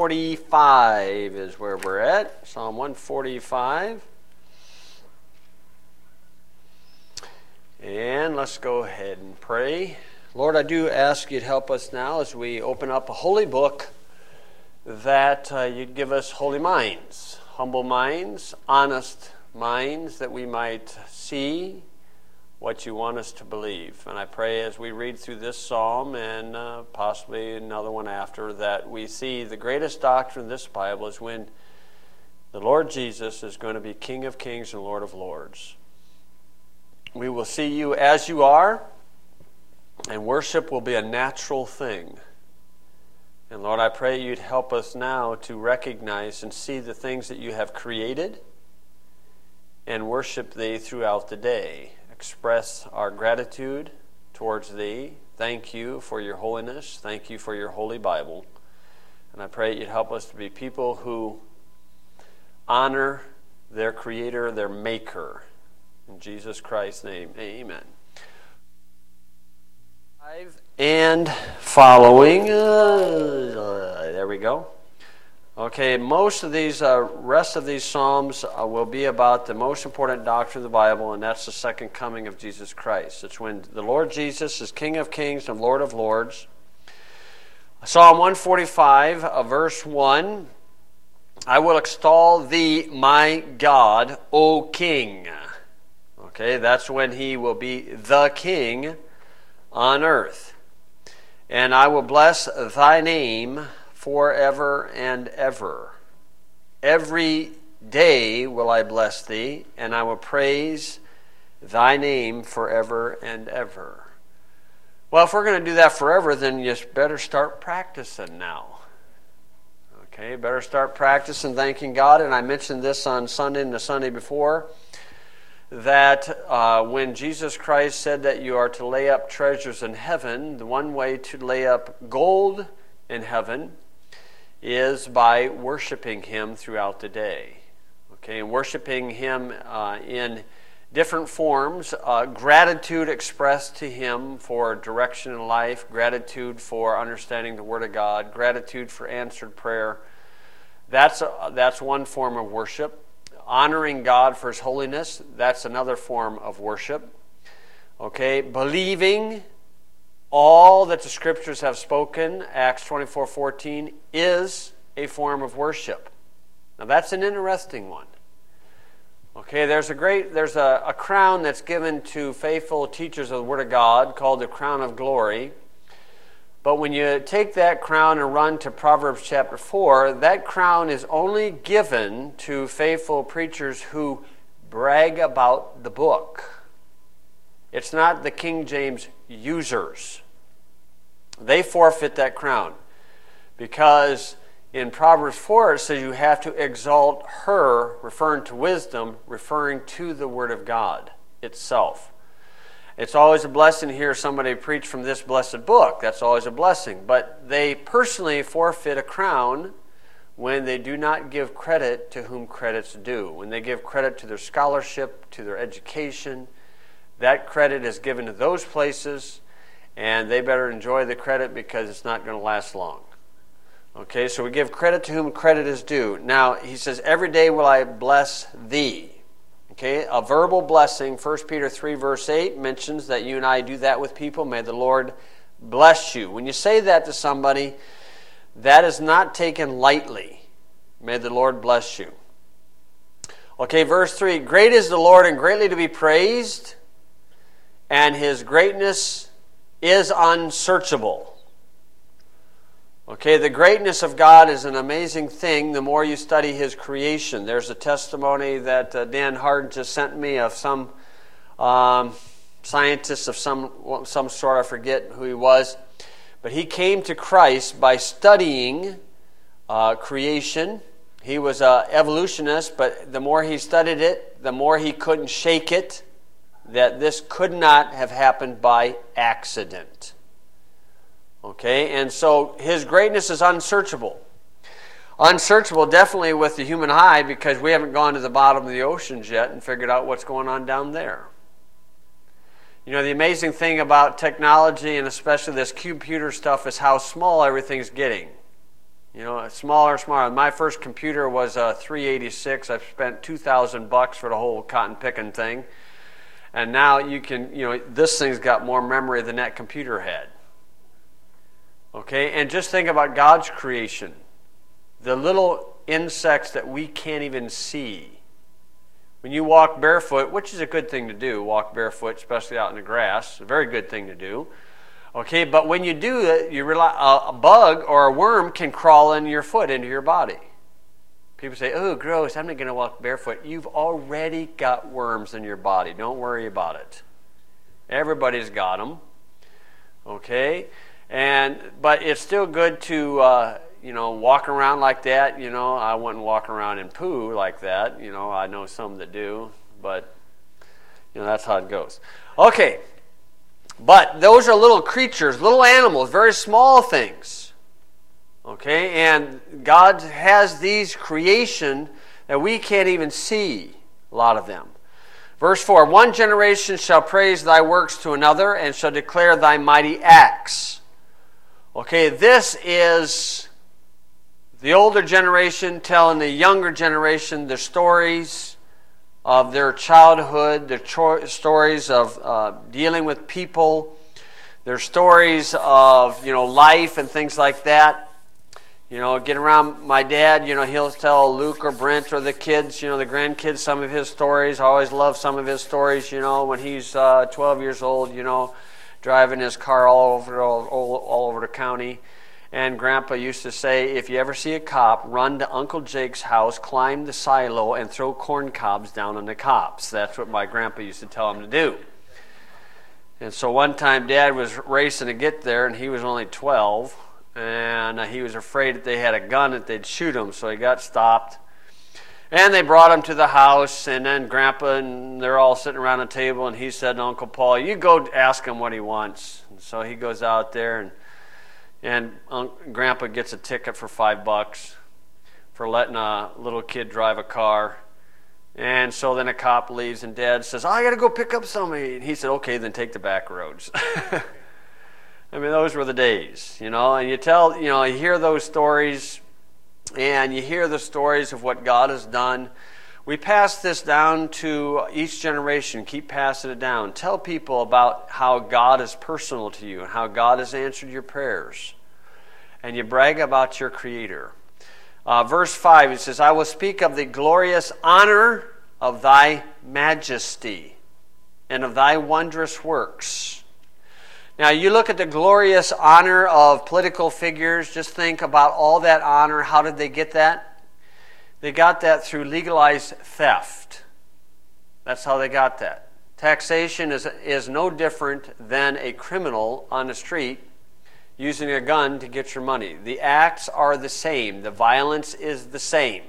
145 is where we're at. Psalm 145. And let's go ahead and pray. Lord, I do ask you to help us now as we open up a holy book, that you'd give us holy minds, humble minds, honest minds, that we might see what you want us to believe. And I pray as we read through this psalm and possibly another one after, that we see the greatest doctrine of this Bible is when the Lord Jesus is going to be King of Kings and Lord of Lords. We will see you as you are, and worship will be a natural thing. And Lord, I pray you'd help us now to recognize and see the things that you have created and worship thee throughout the day. Express our gratitude towards thee. Thank you for your holiness. Thank you for your holy Bible. And I pray you'd help us to be people who honor their Creator, their Maker. In Jesus Christ's name, amen. And following, there we go. Okay, most of these, rest of these Psalms will be about the most important doctrine of the Bible, and that's the second coming of Jesus Christ. It's when the Lord Jesus is King of Kings and Lord of Lords. Psalm 145, verse 1, I will extol thee, my God, O King. Okay, that's when he will be the King on earth. And I will bless thy name forever and ever. Every day will I bless thee, and I will praise thy name forever and ever. Well, if we're going to do that forever, then you better start practicing now. Okay, better start practicing thanking God. And I mentioned this on Sunday and the Sunday before, that when Jesus Christ said that you are to lay up treasures in heaven, the one way to lay up gold in heaven is by worshiping him throughout the day. Okay, and worshiping him in different forms, gratitude expressed to him for direction in life, gratitude for understanding the Word of God, gratitude for answered prayer. That's one form of worship. Honoring God for his holiness, that's another form of worship. Okay, believing all that the Scriptures have spoken, Acts 24:14, is a form of worship. Now that's an interesting one. Okay, there's a crown that's given to faithful teachers of the Word of God called the crown of glory. But when you take that crown and run to Proverbs chapter 4, that crown is only given to faithful preachers who brag about the book. It's not the King James users. They forfeit that crown, because in Proverbs 4 it says you have to exalt her, referring to wisdom, referring to the Word of God itself. It's always a blessing to hear somebody preach from this blessed book. That's always a blessing. But they personally forfeit a crown when they do not give credit to whom credit's due. When they give credit to their scholarship, to their education, that credit is given to those places, and they better enjoy the credit because it's not going to last long. Okay, so we give credit to whom credit is due. Now, he says, every day will I bless thee. Okay, a verbal blessing. 1 Peter 3 verse 8 mentions that you and I do that with people. May the Lord bless you. When you say that to somebody, that is not taken lightly. May the Lord bless you. Okay, verse 3. Great is the Lord and greatly to be praised, and his greatness is unsearchable. Okay, the greatness of God is an amazing thing the more you study his creation. There's a testimony that Dan Hardin just sent me of some scientist of some sort, I forget who he was, but he came to Christ by studying creation. He was an evolutionist, but the more he studied it, the more he couldn't shake it, that this could not have happened by accident. Okay, and so his greatness is unsearchable. Unsearchable definitely with the human eye, because we haven't gone to the bottom of the oceans yet and figured out what's going on down there. You know, the amazing thing about technology, and especially this computer stuff, is how small everything's getting. You know, smaller and smaller. My first computer was a 386. I've spent $2,000 for the whole cotton picking thing. And now you can, you know, this thing's got more memory than that computer had. Okay, and just think about God's creation. The little insects that we can't even see. When you walk barefoot, which is a good thing to do, walk barefoot, especially out in the grass, a very good thing to do. Okay, but when you do it, you realize a bug or a worm can crawl in your foot, into your body. People say, oh, gross, I'm not going to walk barefoot. You've already got worms in your body. Don't worry about it. Everybody's got them. Okay? But it's still good to, you know, walk around like that. You know, I wouldn't walk around in poo like that. You know, I know some that do. But, you know, that's how it goes. Okay. But those are little creatures, little animals, very small things. Okay, and God has these creation that we can't even see, a lot of them. Verse 4, one generation shall praise thy works to another and shall declare thy mighty acts. Okay, this is the older generation telling the younger generation the stories of their childhood, their stories of dealing with people, their stories of, you know, life and things like that. You know, get around my dad, you know, he'll tell Luke or Brent or the kids, you know, the grandkids, some of his stories. I always love some of his stories, you know, when he's 12 years old, you know, driving his car all over the county. And Grandpa used to say, if you ever see a cop, run to Uncle Jake's house, climb the silo, and throw corn cobs down on the cops. That's what my grandpa used to tell him to do. And so one time Dad was racing to get there, and he was only 12, and he was afraid that they had a gun that they'd shoot him, so he got stopped. And they brought him to the house, and then Grandpa and they're all sitting around the table, and he said to Uncle Paul, you go ask him what he wants. And so he goes out there, and Grandpa gets a ticket for $5 for letting a little kid drive a car. And so then a cop leaves, and Dad says, I got to go pick up somebody. And he said, okay, then take the back roads. I mean, those were the days, you know. And you hear those stories, and you hear the stories of what God has done. We pass this down to each generation. Keep passing it down. Tell people about how God is personal to you and how God has answered your prayers. And you brag about your Creator. Verse 5, it says, I will speak of the glorious honor of thy majesty and of thy wondrous works. Now, you look at the glorious honor of political figures. Just think about all that honor. How did they get that? They got that through legalized theft. That's how they got that. Taxation is no different than a criminal on the street using a gun to get your money. The acts are the same. The violence is the same.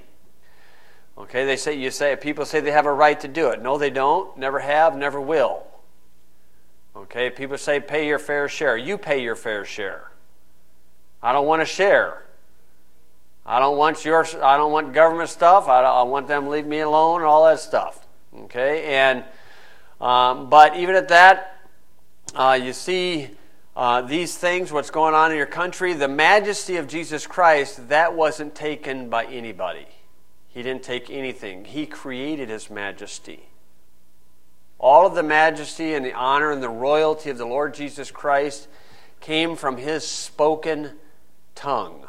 Okay, people say they have a right to do it. No, they don't. Never have, never will. Okay, people say pay your fair share. You pay your fair share. I don't want to share. I don't want government stuff. I want them to leave me alone and all that stuff. Okay, and but even at that, you see these things, what's going on in your country, the majesty of Jesus Christ, that wasn't taken by anybody. He didn't take anything. He created His majesty. All of the majesty and the honor and the royalty of the Lord Jesus Christ came from His spoken tongue,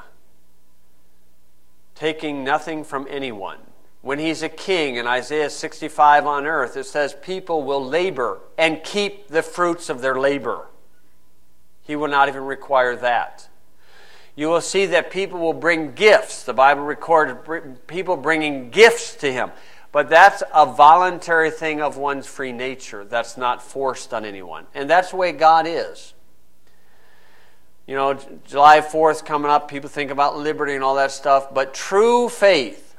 taking nothing from anyone. When He's a king in Isaiah 65 on earth, it says people will labor and keep the fruits of their labor. He will not even require that. You will see that people will bring gifts. The Bible records people bringing gifts to Him. But that's a voluntary thing of one's free nature. That's not forced on anyone. And that's the way God is. You know, July 4th coming up, people think about liberty and all that stuff. But true faith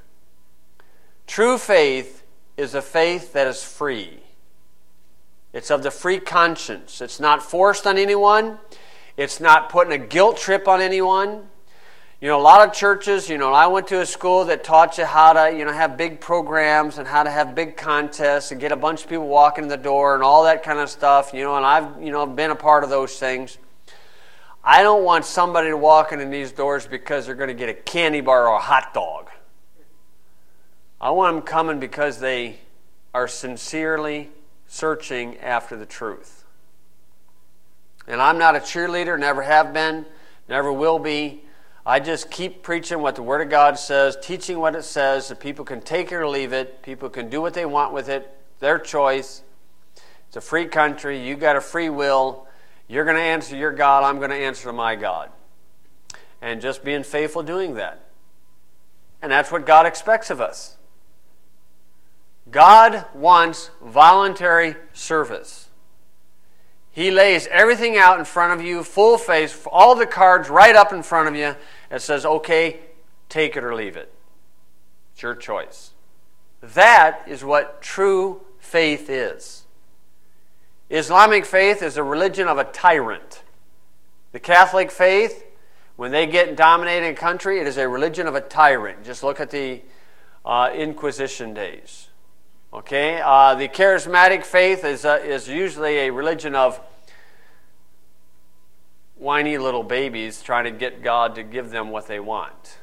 is a faith that is free. It's of the free conscience. It's not forced on anyone. It's not putting a guilt trip on anyone. You know, a lot of churches, I went to a school that taught you how to, have big programs and how to have big contests and get a bunch of people walking in the door and all that kind of stuff, and I've, been a part of those things. I don't want somebody to walk in these doors because they're going to get a candy bar or a hot dog. I want them coming because they are sincerely searching after the truth. And I'm not a cheerleader, never have been, never will be. I just keep preaching what the Word of God says, teaching what it says, so people can take it or leave it. People can do what they want with it, their choice. It's a free country. You got a free will. You're going to answer your God. I'm going to answer to my God. And just being faithful doing that. And that's what God expects of us. God wants voluntary service. He lays everything out in front of you, full face, all the cards right up in front of you, and says, okay, take it or leave it. It's your choice. That is what true faith is. Islamic faith is a religion of a tyrant. The Catholic faith, when they get dominating a country, it is a religion of a tyrant. Just look at the Inquisition days. Okay, the charismatic faith is usually a religion of whiny little babies trying to get God to give them what they want.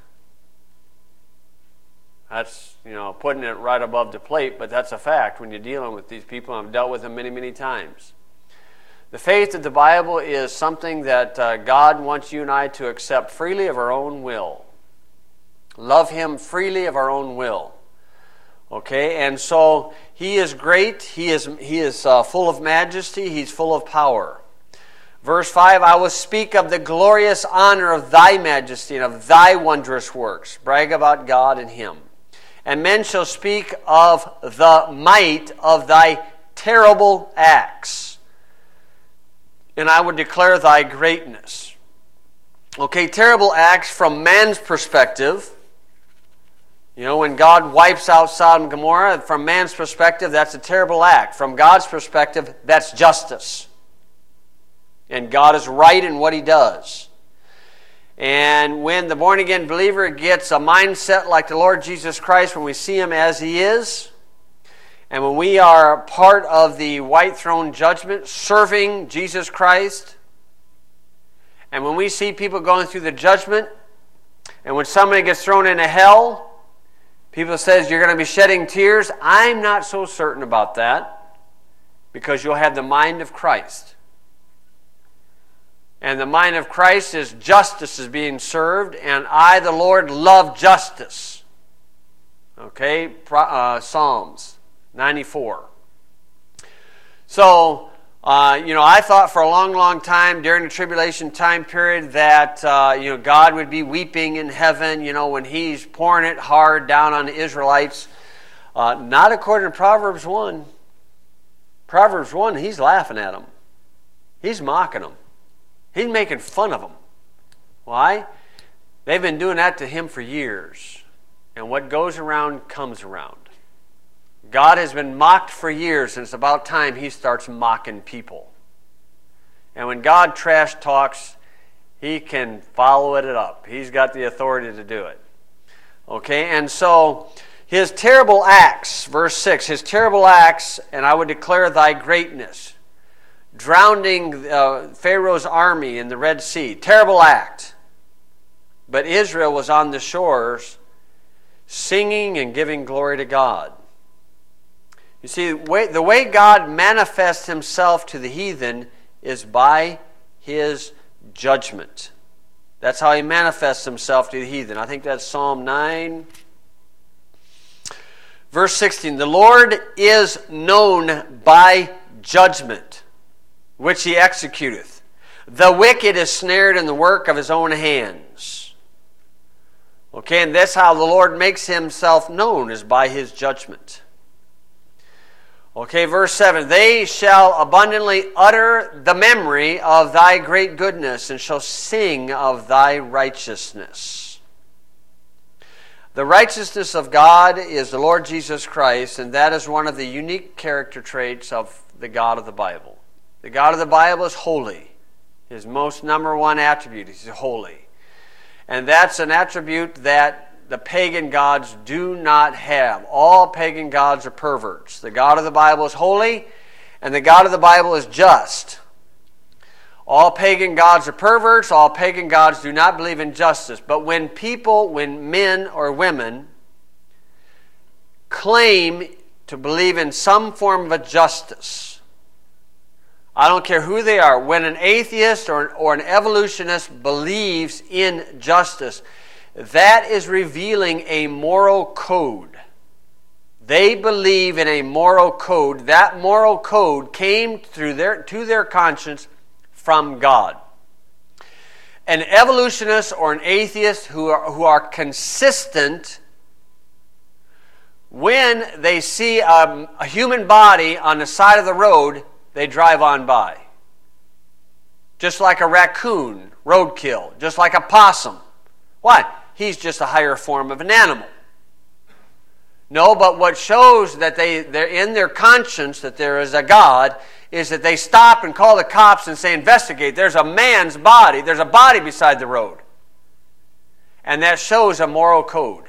That's, putting it right above the plate, but that's a fact when you're dealing with these people. I've dealt with them many, many times. The faith of the Bible is something that God wants you and I to accept freely of our own will. Love Him freely of our own will. Okay, and so He is great. He is full of majesty. He's full of power. Verse 5, I will speak of the glorious honor of Thy majesty and of Thy wondrous works. Brag about God and Him. And men shall speak of the might of Thy terrible acts. And I will declare Thy greatness. Okay, terrible acts from man's perspective. When God wipes out Sodom and Gomorrah, from man's perspective, that's a terrible act. From God's perspective, that's justice. And God is right in what He does. And when the born-again believer gets a mindset like the Lord Jesus Christ, when we see Him as He is, and when we are part of the white throne judgment, serving Jesus Christ, and when we see people going through the judgment, and when somebody gets thrown into hell, people says you're going to be shedding tears. I'm not so certain about that, because you'll have the mind of Christ. And the mind of Christ is justice is being served, and I, the Lord, love justice. Okay, Psalms 94. So, I thought for a long, long time during the tribulation time period that, God would be weeping in heaven, when He's pouring it hard down on the Israelites. Not according to Proverbs 1. Proverbs 1, He's laughing at them. He's mocking them. He's making fun of them. Why? They've been doing that to Him for years. And what goes around comes around. God has been mocked for years, and it's about time He starts mocking people. And when God trash talks, He can follow it up. He's got the authority to do it. Okay, and so His terrible acts, verse 6, His terrible acts, and I would declare Thy greatness. Drowning Pharaoh's army in the Red Sea. Terrible act. But Israel was on the shores singing and giving glory to God. You see, the way God manifests Himself to the heathen is by His judgment. That's how He manifests Himself to the heathen. I think that's Psalm 9. Verse 16, the Lord is known by judgment, which He executeth. The wicked is snared in the work of his own hands. Okay, and that's how the Lord makes Himself known, is by His judgment. Okay, verse 7, they shall abundantly utter the memory of Thy great goodness, and shall sing of Thy righteousness. The righteousness of God is the Lord Jesus Christ, and that is one of the unique character traits of the God of the Bible. The God of the Bible is holy. His most number one attribute is holy. And that's an attribute that the pagan gods do not have. All pagan gods are perverts. The God of the Bible is holy, and the God of the Bible is just. All pagan gods are perverts. All pagan gods do not believe in justice. But when men or women claim to believe in some form of a justice, I don't care who they are, when an atheist or an evolutionist believes in justice, that is revealing a moral code. They believe in a moral code. That moral code came to their conscience from God. An evolutionist or an atheist who are consistent, when they see a human body on the side of the road, they drive on by. Just like a raccoon, roadkill. Just like a possum. Why? He's just a higher form of an animal. No, but what shows that they're in their conscience that there is a God is that they stop and call the cops and say, investigate. There's a man's body. There's a body beside the road. And that shows a moral code.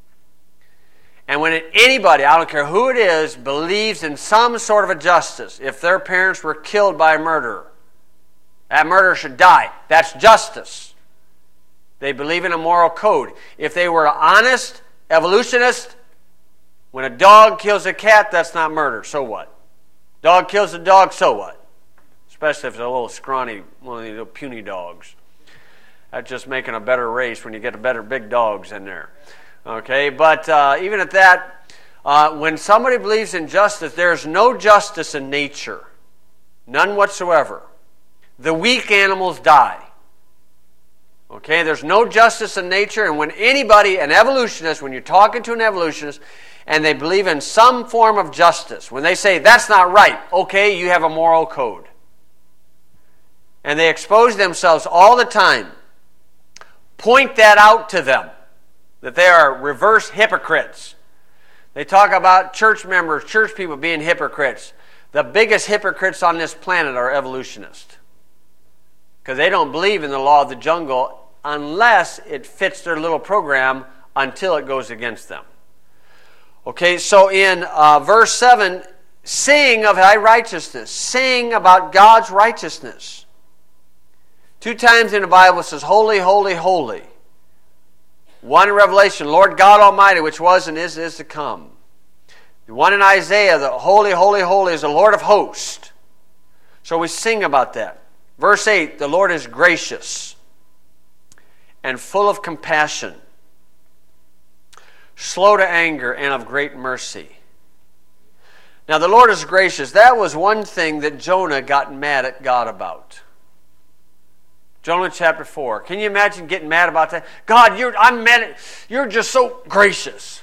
And when anybody, I don't care who it is, believes in some sort of a justice, if their parents were killed by a murderer, that murderer should die. That's justice. They believe in a moral code. If they were honest evolutionists, when a dog kills a cat, that's not murder. So what? Dog kills a dog, so what? Especially if it's a little scrawny, one of these little puny dogs. That's just making a better race when you get better big dogs in there. Okay, but even at that, when somebody believes in justice, there's no justice in nature. None whatsoever. The weak animals die. Okay, there's no justice in nature, and when anybody, an evolutionist, when you're talking to an evolutionist, and they believe in some form of justice, when they say, that's not right, okay, you have a moral code. And they expose themselves all the time. Point that out to them, that they are reverse hypocrites. They talk about church members, church people being hypocrites. The biggest hypocrites on this planet are evolutionists. Because they don't believe in the law of the jungle unless it fits their little program until it goes against them. Okay, so in verse 7, sing of thy righteousness. Sing about God's righteousness. 2 times in the Bible it says, holy, holy, holy. One in Revelation, Lord God Almighty, which was and is to come. The one in Isaiah, the holy, holy, holy is the Lord of hosts. So we sing about that. Verse 8, the Lord is gracious and full of compassion, slow to anger, and of great mercy. Now the Lord is gracious. That was one thing that Jonah got mad at God about. Jonah chapter 4. Can you imagine getting mad about that? God, I'm mad you're just so gracious.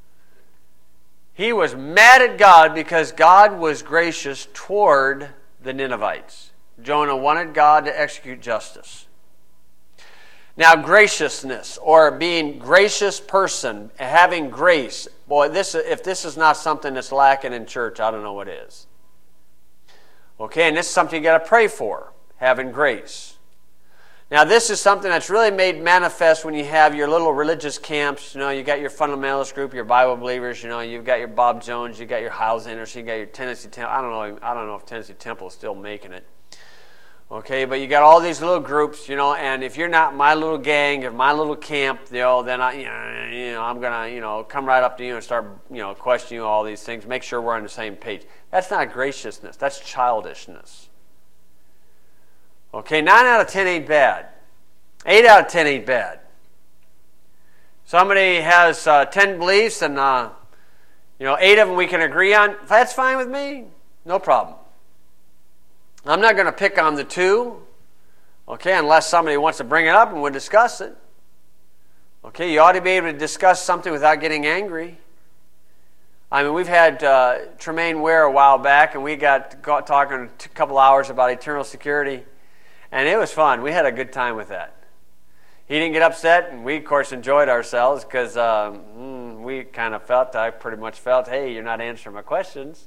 He was mad at God because God was gracious toward the Ninevites. Jonah wanted God to execute justice. Now, graciousness, or being gracious person, having grace. Boy, if this is not something that's lacking in church, I don't know what is. Okay, and this is something you got to pray for, having grace. Now, this is something that's really made manifest when you have your little religious camps. You know, you got your fundamentalist group, your Bible believers. You know, you've got your Bob Jones, you got your Housingers, you got your Tennessee Temple. I don't know if Tennessee Temple is still making it. Okay, but you got all these little groups, you know, and if you're not my little gang, if my little camp, you know, then I'm gonna, come right up to you and start, questioning you all these things. Make sure we're on the same page. That's not graciousness. That's childishness. Okay, 9 out of 10 ain't bad. 8 out of 10 ain't bad. Somebody has 10 beliefs and 8 of them we can agree on. That's fine with me. No problem. I'm not going to pick on the 2, okay, unless somebody wants to bring it up and we'll discuss it. Okay, you ought to be able to discuss something without getting angry. I mean, we've had Tremaine Ware a while back, and we got talking a couple hours about eternal security, and it was fun. We had a good time with that. He didn't get upset, and we, of course, enjoyed ourselves because we kind of I pretty much felt, hey, you're not answering my questions.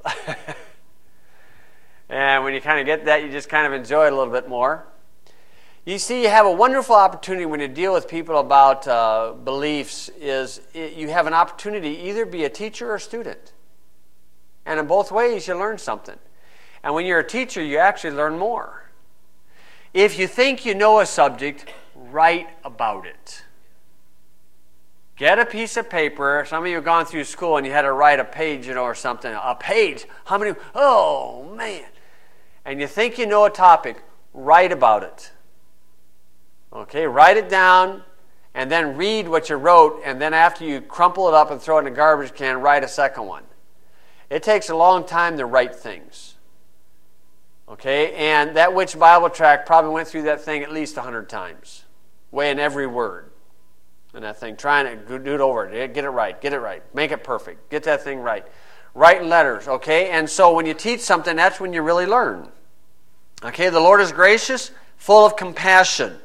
And when you kind of get that, you just kind of enjoy it a little bit more. You see, you have a wonderful opportunity when you deal with people about beliefs you have an opportunity to either be a teacher or a student. And in both ways, you learn something. And when you're a teacher, you actually learn more. if you think you know a subject, write about it. Get a piece of paper. Some of you have gone through school and you had to write a page, or something. A page. How many? Oh, man. And you think you know a topic, write about it. Okay, write it down and then read what you wrote, and then after you crumple it up and throw it in a garbage can, write a second one. It takes a long time to write things. Okay, and that Which Bible Tract probably went through that thing at least 100 times, weighing every word in that thing, trying to do it over. Get it right, make it perfect, get that thing right. Writing letters, okay? And so when you teach something, that's when you really learn. Okay, the Lord is gracious, full of compassion.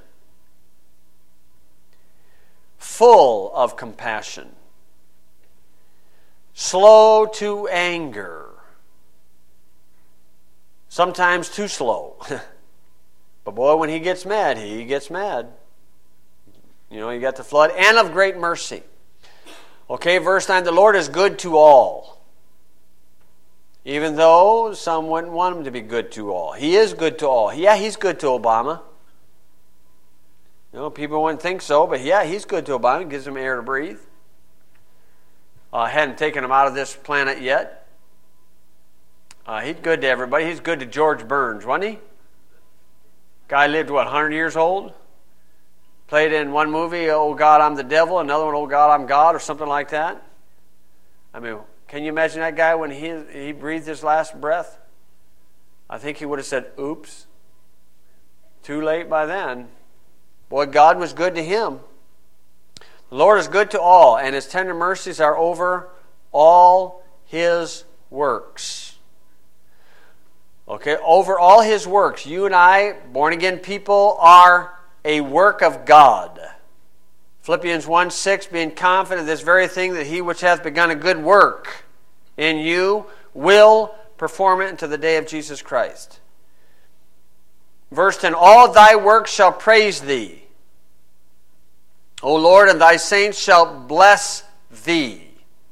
Full of compassion. Slow to anger. Sometimes too slow. But boy, when he gets mad, he gets mad. You got the flood. And of great mercy. Okay, verse 9, the Lord is good to all. Even though some wouldn't want him to be good to all. He is good to all. Yeah, he's good to Obama. People wouldn't think so, but yeah, he's good to Obama. He gives him air to breathe. Hadn't taken him out of this planet yet. He's good to everybody. He's good to George Burns, wasn't he? Guy lived, 100 years old? Played in one movie, Oh God, I'm the Devil. Another one, Oh God, I'm God, or something like that. I mean, can you imagine that guy when he breathed his last breath? I think he would have said, oops. Too late by then. Boy, God was good to him. The Lord is good to all, and his tender mercies are over all his works. Okay, over all his works. You and I, born-again people, are a work of God. Philippians 1:6, being confident of this very thing, that he which hath begun a good work in you will perform it unto the day of Jesus Christ. Verse 10, all thy works shall praise thee, O Lord, and thy saints shall bless thee.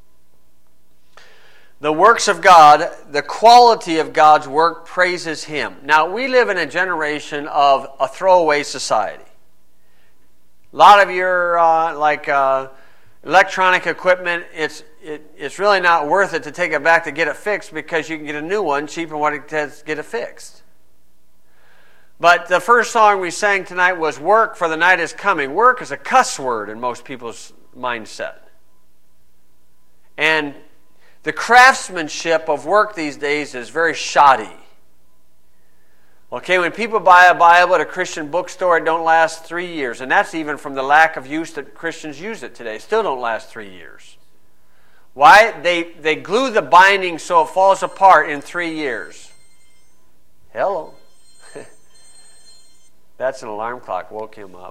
The works of God, the quality of God's work praises him. Now, we live in a generation of a throwaway society. A lot of your electronic equipment, it's really not worth it to take it back to get it fixed, because you can get a new one cheaper than what it does to get it fixed. But the first song we sang tonight was Work, for the Night is Coming. Work is a cuss word in most people's mindset. And the craftsmanship of work these days is very shoddy. Okay, when people buy a Bible at a Christian bookstore, it don't last 3 years. And that's even from the lack of use that Christians use it today. It still don't last 3 years. Why? They glue the binding so it falls apart in 3 years. Hello. That's an alarm clock. Woke him up.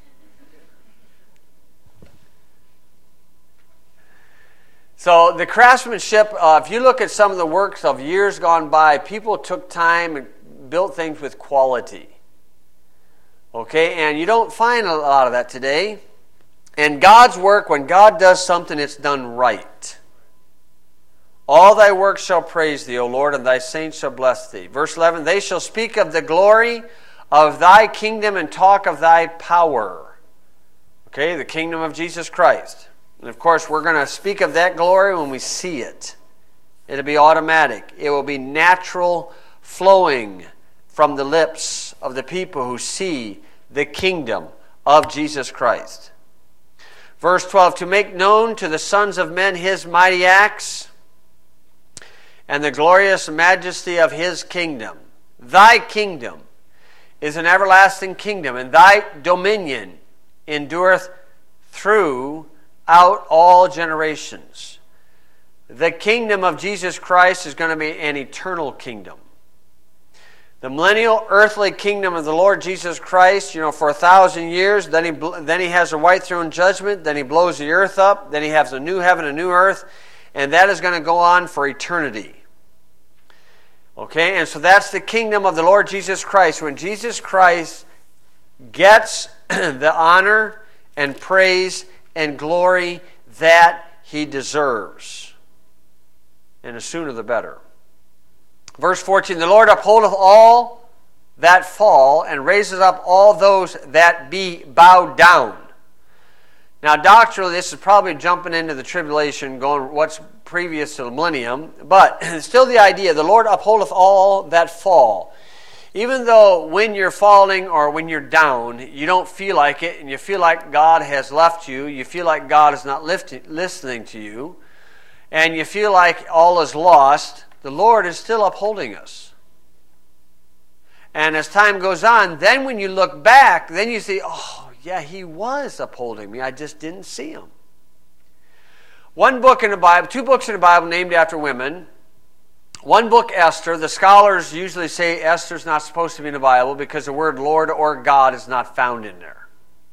So the craftsmanship, if you look at some of the works of years gone by, people took time and built things with quality. Okay, and you don't find a lot of that today. And God's work, when God does something, it's done right. All thy works shall praise thee, O Lord, and thy saints shall bless thee. Verse 11, they shall speak of the glory of thy kingdom and talk of thy power. Okay, the kingdom of Jesus Christ. And of course, we're going to speak of that glory when we see it. It'll be automatic. It will be natural flowing from the lips of the people who see the kingdom of Jesus Christ. Verse 12, to make known to the sons of men his mighty acts and the glorious majesty of his kingdom. Thy kingdom is an everlasting kingdom, and thy dominion endureth throughout all generations. The kingdom of Jesus Christ is going to be an eternal kingdom. The millennial earthly kingdom of the Lord Jesus Christ, for 1,000 years, then he has a white throne judgment, then he blows the earth up, then he has a new heaven, a new earth, and that is going to go on for eternity. Okay, and so that's the kingdom of the Lord Jesus Christ. When Jesus Christ gets the honor and praise and glory that he deserves. And the sooner the better. Verse 14, the Lord upholdeth all that fall, and raises up all those that be bowed down. Now, doctrinally, this is probably jumping into the tribulation, going what's previous to the millennium, but still the idea, the Lord upholdeth all that fall. Even though when you're falling or when you're down, you don't feel like it, and you feel like God has left you, you feel like God is not listening to you, and you feel like all is lost, the Lord is still upholding us. And as time goes on, then when you look back, then you see, oh, yeah, He was upholding me. I just didn't see Him. One book in the Bible, 2 books in the Bible named after women. One book, Esther. The scholars usually say Esther's not supposed to be in the Bible because the word Lord or God is not found in there.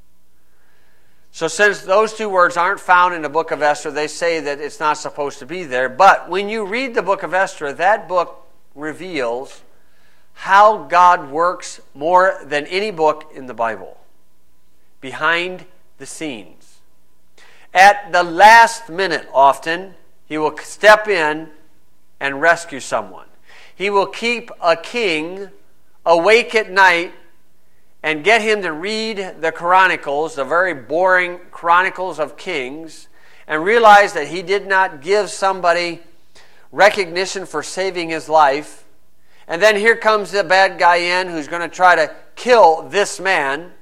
So since those 2 words aren't found in the book of Esther, they say that it's not supposed to be there. But when you read the book of Esther, that book reveals how God works more than any book in the Bible. Behind the scenes. At the last minute, often, He will step in and rescue someone. He will keep a king awake at night and get him to read the Chronicles, the very boring Chronicles of Kings, and realize that he did not give somebody recognition for saving his life. And then here comes the bad guy in who's going to try to kill this man,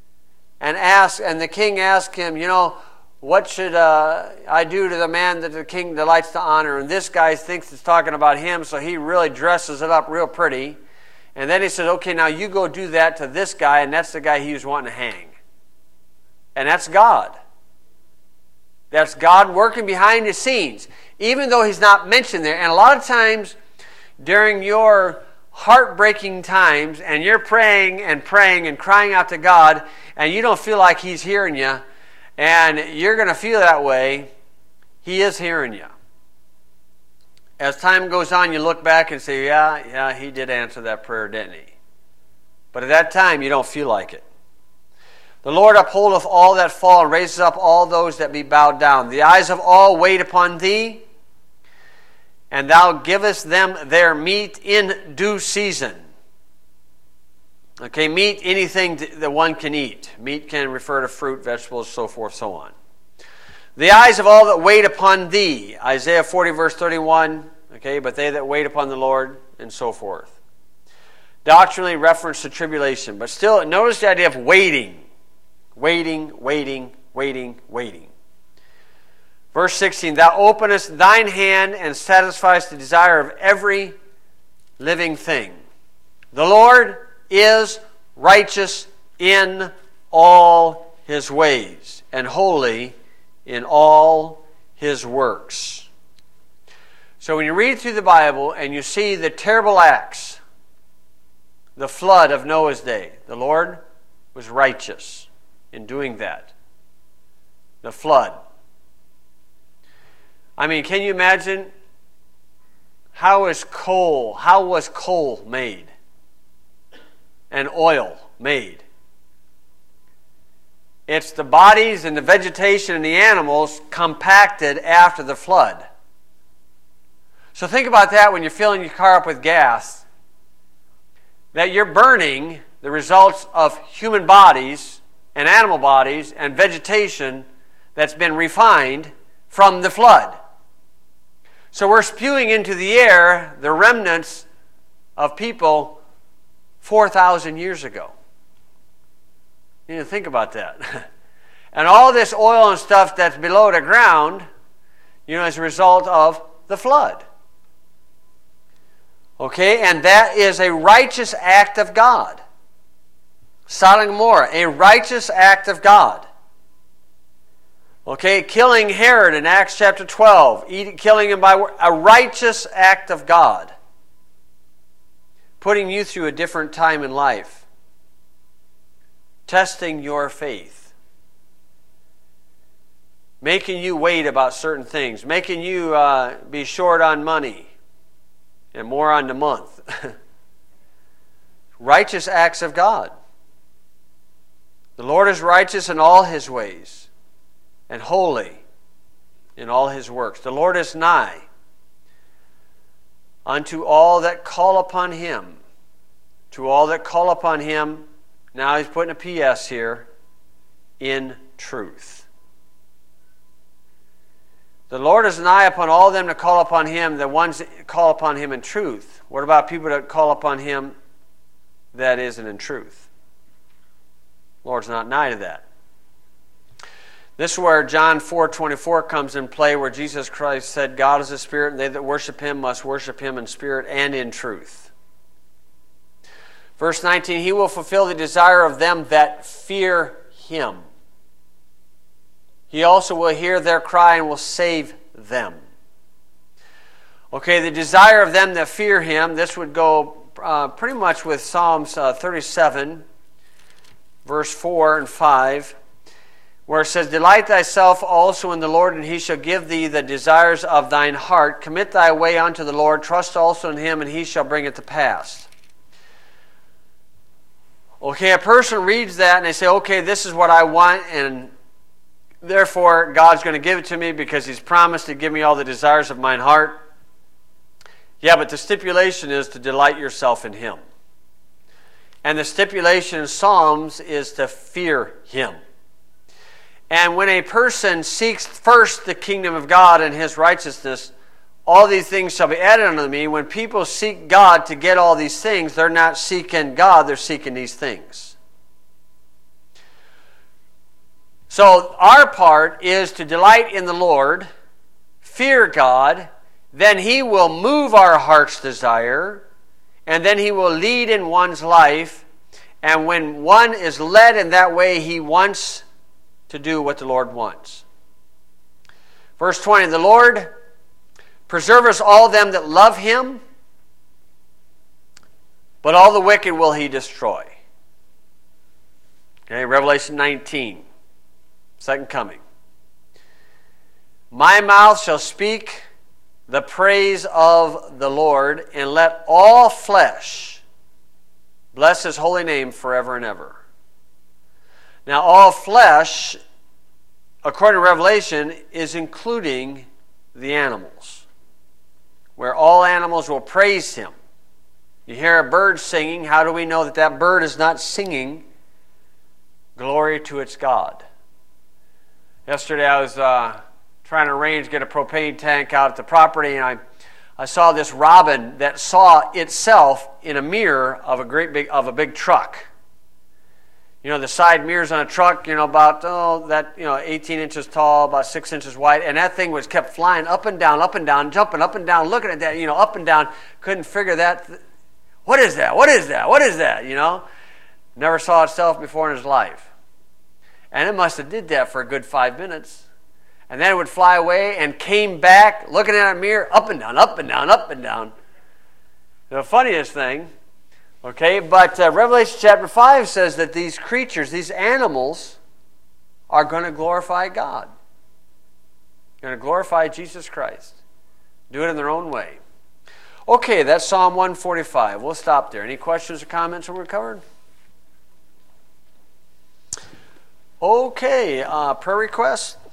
and the king asks him, what should I do to the man that the king delights to honor? And this guy thinks it's talking about him, so he really dresses it up real pretty. And then he says, okay, now you go do that to this guy, and that's the guy he was wanting to hang. And that's God. That's God working behind the scenes, even though He's not mentioned there. And a lot of times during your heartbreaking times, and you're praying and crying out to God, and you don't feel like He's hearing you, and you're going to feel that way, He is hearing you. As time goes on, you look back and say, yeah, He did answer that prayer, didn't He? But at that time, you don't feel like it. The Lord upholdeth all that fall, and raises up all those that be bowed down. The eyes of all wait upon Thee, and Thou givest them their meat in due season. Okay, meat, anything that one can eat. Meat can refer to fruit, vegetables, so forth, so on. The eyes of all that wait upon Thee. Isaiah 40, verse 31. Okay, but they that wait upon the Lord, and so forth. Doctrinally reference to tribulation. But still, notice the idea of waiting. Waiting. Verse 16. Thou openest Thine hand, and satisfiest the desire of every living thing. The Lord is righteous in all His ways, and holy in all His works. So when you read through the Bible and you see the terrible acts, the flood of Noah's day, the Lord was righteous in doing that. The flood. I mean, can you imagine how was coal made? And oil made. It's the bodies and the vegetation and the animals compacted after the flood. So think about that when you're filling your car up with gas, that you're burning the results of human bodies and animal bodies and vegetation that's been refined from the flood. So we're spewing into the air the remnants of people 4,000 years ago. You need to think about that. And all this oil and stuff that's below the ground, as a result of the flood. Okay, and that is a righteous act of God. Sodom and Gomorrah, a righteous act of God. Okay, killing Herod in Acts chapter 12, killing him by a righteous act of God. Putting you through a different time in life. Testing your faith. Making you wait about certain things. Making you be short on money and more on the month. Righteous acts of God. The Lord is righteous in all His ways and holy in all His works. The Lord is nigh unto all that call upon Him, to all that call upon him, now he's putting a PS here, in truth. The Lord is nigh upon all them that call upon him, the ones that call upon him in truth. What about people that call upon him that isn't in truth? The Lord's not nigh to that. This is where John 4:24 comes in play, where Jesus Christ said, God is a spirit, and they that worship him must worship him in spirit and in truth. Verse 19, he will fulfill the desire of them that fear him. He also will hear their cry and will save them. Okay, the desire of them that fear him, this would go pretty much with Psalms 37, verse 4 and 5, where it says, delight thyself also in the Lord, and he shall give thee the desires of thine heart. Commit thy way unto the Lord. Trust also in him, and he shall bring it to pass. Okay, a person reads that, and they say, okay, this is what I want, and therefore God's going to give it to me because he's promised to give me all the desires of mine heart. Yeah, but the stipulation is to delight yourself in him. And the stipulation in Psalms is to fear him. And when a person seeks first the kingdom of God and his righteousness, all these things shall be added unto me. When people seek God to get all these things, they're not seeking God, they're seeking these things. So our part is to delight in the Lord, fear God, then he will move our heart's desire, and then he will lead in one's life. And when one is led in that way, he wants to do what the Lord wants. Verse 20, the Lord preserveth all them that love him, but all the wicked will he destroy. Okay, Revelation 19, second coming. My mouth shall speak the praise of the Lord, and let all flesh bless his holy name forever and ever. Now, all flesh, according to Revelation, is including the animals, where all animals will praise him. You hear a bird singing. How do we know that that bird is not singing glory to its God? Yesterday I was trying to arrange, get a propane tank out at the property, and I saw this robin that saw itself in a mirror of a big truck. You know, the side mirrors on a truck, about 18 inches tall, about 6 inches wide, and that thing was kept flying up and down, jumping up and down, looking at that, up and down. Couldn't figure that. What is that? What is that? What is that? Never saw itself before in his life. And it must have did that for a good 5 minutes. And then it would fly away and came back, looking at a mirror, up and down, up and down, up and down. The funniest thing, okay, but Revelation chapter 5 says that these creatures, these animals, are going to glorify God. Going to glorify Jesus Christ. Do it in their own way. Okay, that's Psalm 145. We'll stop there. Any questions or comments when we're covered? Okay, prayer requests?